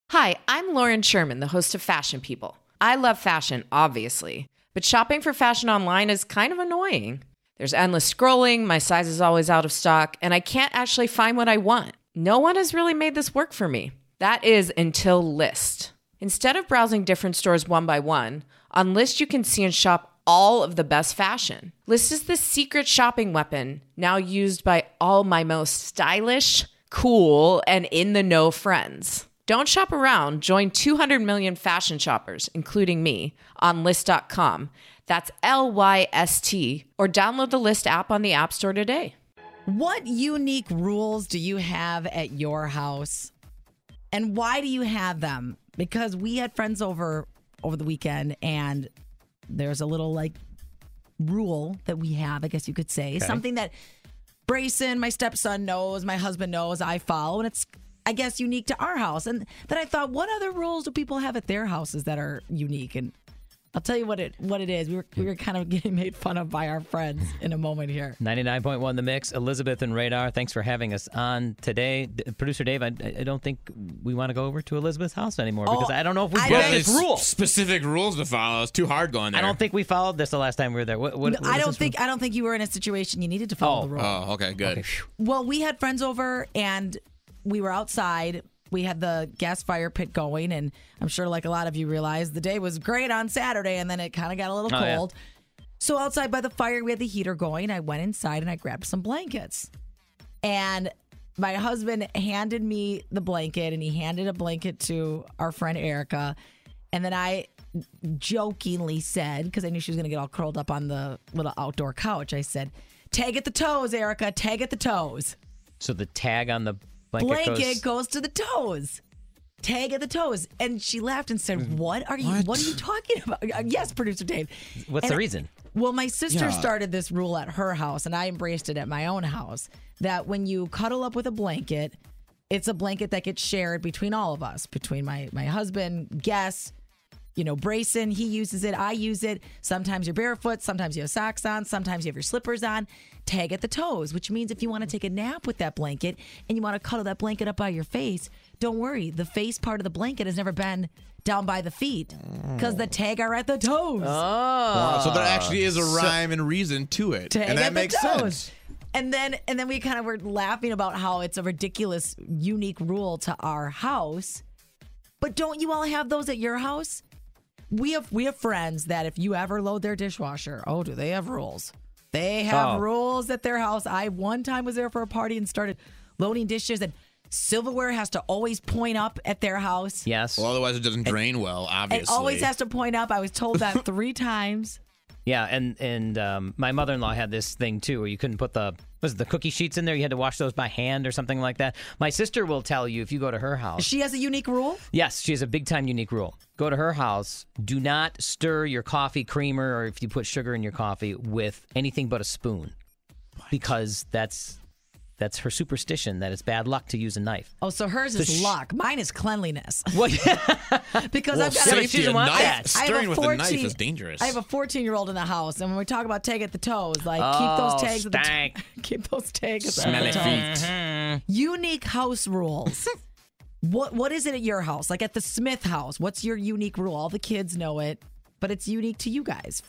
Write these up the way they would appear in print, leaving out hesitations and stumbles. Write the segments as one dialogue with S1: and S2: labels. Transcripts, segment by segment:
S1: Hi, I'm Lauren Sherman, the host of Fashion People. I love fashion, obviously, but shopping for fashion online is kind of annoying. There's endless scrolling, my size is always out of stock, and I can't actually find what I want. No one has really made this work for me. That is until Lyst. Instead of browsing different stores one by one, on Lyst you can see and shop all of the best fashion. Lyst is the secret shopping weapon, now used by all my most stylish, cool, and in-the-know friends. Don't shop around. Join 200 million fashion shoppers, including me, on Lyst.com. That's Lyst, or download the Lyst app on the App Store today.
S2: What unique rules do you have at your house? And why do you have them? Because we had friends over the weekend, and there's a little rule that we have, I guess you could say. Okay. Something that Brayson, my stepson, knows, my husband knows, I follow, and it's, I guess, unique to our house. And then I thought, what other rules do people have at their houses that are unique? And I'll tell you what it is. We were kind of getting made fun of by our friends in a moment here.
S3: 99.1 The Mix, Elizabeth and Radar. Thanks for having us on today. Producer Dave, I don't think we want to go over to Elizabeth's house anymore because I don't know if we broke this rule.
S4: Specific rules to follow. It's too hard going there.
S3: I don't think we followed this the last time we were there.
S2: I don't think you were in a situation you needed to follow the rule.
S4: Oh, okay, good. Okay.
S2: Well, we had friends over and we were outside. We had the gas fire pit going, and I'm sure like a lot of you realized the day was great on Saturday, and then it kind of got a little cold. Yeah. So outside by the fire, we had the heater going. I went inside and I grabbed some blankets. And my husband handed me the blanket, and he handed a blanket to our friend Erica. And then I jokingly said, because I knew she was going to get all curled up on the little outdoor couch, I said, "Tag at the toes, Erica, tag at the toes."
S3: So the tag on the
S2: blanket goes to the toes. Tag at the toes. And she laughed and said, What are you talking about? Yes, producer Dave.
S3: What's the reason?
S2: Well, my sister started this rule at her house, and I embraced it at my own house, that when you cuddle up with a blanket, it's a blanket that gets shared between all of us, between my husband, Guess, Brayson, he uses it, I use it. Sometimes you're barefoot, sometimes you have socks on, sometimes you have your slippers on. Tag at the toes, which means if you want to take a nap with that blanket and you want to cuddle that blanket up by your face, don't worry. The face part of the blanket has never been down by the feet because the tag are at the toes.
S4: Oh. So there actually is a rhyme and reason to it.
S2: Tag
S4: and that
S2: at
S4: makes
S2: the toes.
S4: sense.
S2: And then we kind of were laughing about how it's a ridiculous, unique rule to our house. But don't you all have those at your house? We have friends that if you ever load their dishwasher, do they have rules? They have rules at their house. I one time was there for a party and started loading dishes, and silverware has to always point up at their house.
S3: Yes.
S4: Well, otherwise it doesn't drain well, obviously.
S2: It always has to point up. I was told that 3 times.
S3: Yeah, and my mother-in-law had this thing, too, where you couldn't put the cookie sheets in there? You had to wash those by hand or something like that. My sister will tell you if you go to her house.
S2: She has a unique rule?
S3: Yes, she has a big-time unique rule. Go to her house, do not stir your coffee creamer or if you put sugar in your coffee with anything but a spoon. What? Because that's her superstition, that it's bad luck to use a knife.
S2: Oh, so hers is luck. Mine is cleanliness.
S3: Well,
S2: because I've got
S4: she doesn't want that. Stirring with a knife is dangerous.
S2: I have a 14-year-old in the house, and when we talk about tag at the toes, keep those tags at the keep those tags at the toes.
S3: Mm-hmm.
S2: Unique house rules. What is it at your house? Like at the Smith house, what's your unique rule? All the kids know it, but it's unique to you guys.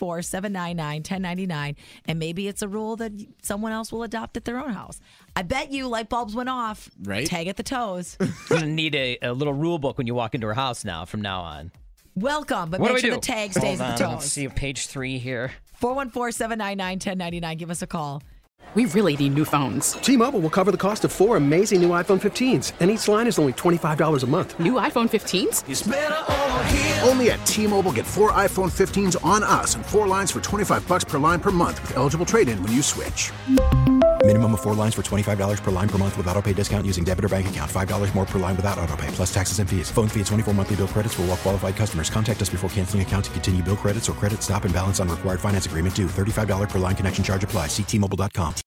S2: 414-799-1099. And maybe it's a rule that someone else will adopt at their own house. I bet you light bulbs went off.
S4: Right.
S2: Tag at the toes.
S3: You're going to need a little rule book when you walk into her house from now on.
S2: Welcome, but make sure the tag stays at the toes.
S3: Let's see page 3 here.
S2: 414-799-1099. Give us a call.
S5: We really need new phones.
S6: T-Mobile will cover the cost of 4 amazing new iPhone 15s, and each line is only $25 a month.
S5: New iPhone 15s?
S7: It's better over here. Only at T-Mobile, get 4 iPhone 15s on us and 4 lines for $25 per line per month with eligible trade-in when you switch.
S8: Minimum of 4 lines for $25 per line per month with autopay discount using debit or bank account. $5 more per line without autopay, plus taxes and fees. Phone fee at 24 monthly bill credits for well-qualified customers. Contact us before canceling account to continue bill credits or credit stop and balance on required finance agreement due. $35 per line connection charge applies. See T-Mobile.com.